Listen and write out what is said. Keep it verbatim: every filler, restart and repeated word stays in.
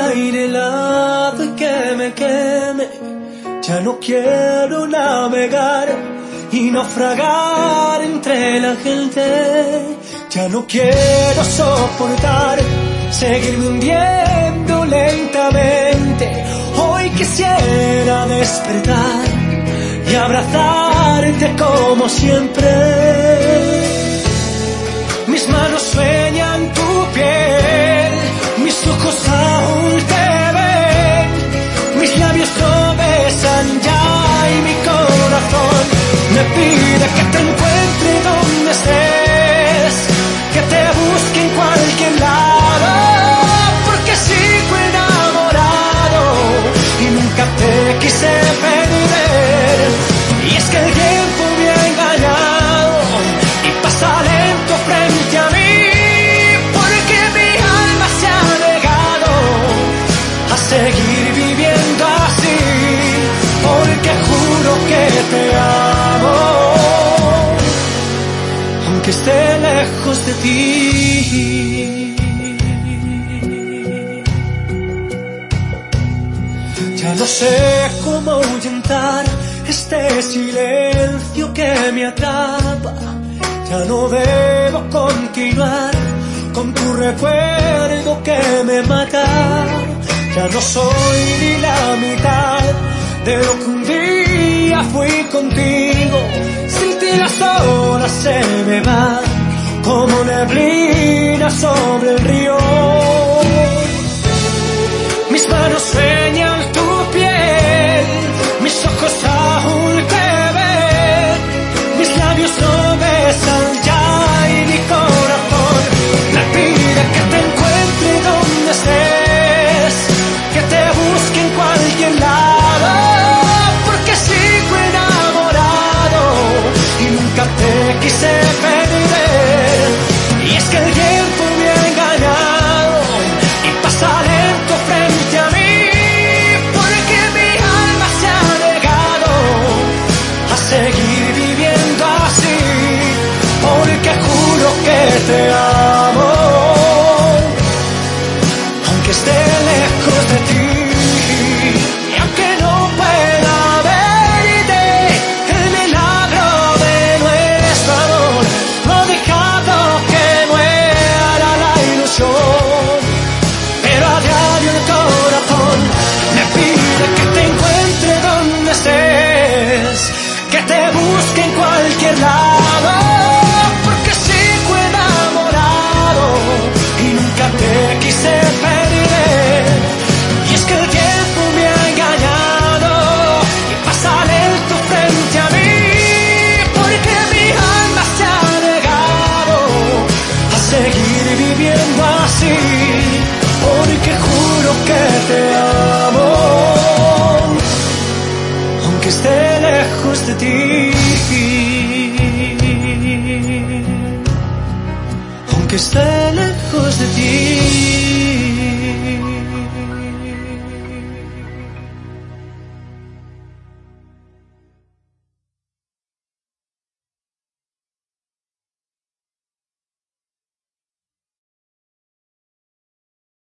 aire helado y que me queme. Ya no quiero navegar y naufragar entre la gente. Ya no quiero soportar seguirme hundiendo lentamente. Hoy quisiera despertar y abrazarte como siempre. Mis manos sueñan tu piel, mis ojos aún te ven, mis labios no besan ya y mi corazón me pide que te encuentre donde estés, que te busque en cualquier lado, porque sigo enamorado y nunca te quise perder. Y es que el tiempo me ha engañado y pasa lento frente a mí, porque mi alma se ha negado a seguir viviendo así, porque juro que te amo, aunque esté lejos de ti. Ya no sé cómo ahuyentar este silencio que me atrapa. Ya no debo continuar con tu recuerdo que me mata. Ya no soy ni la mitad de lo que un día fui contigo. Sin ti las horas se me van como neblina sobre el río.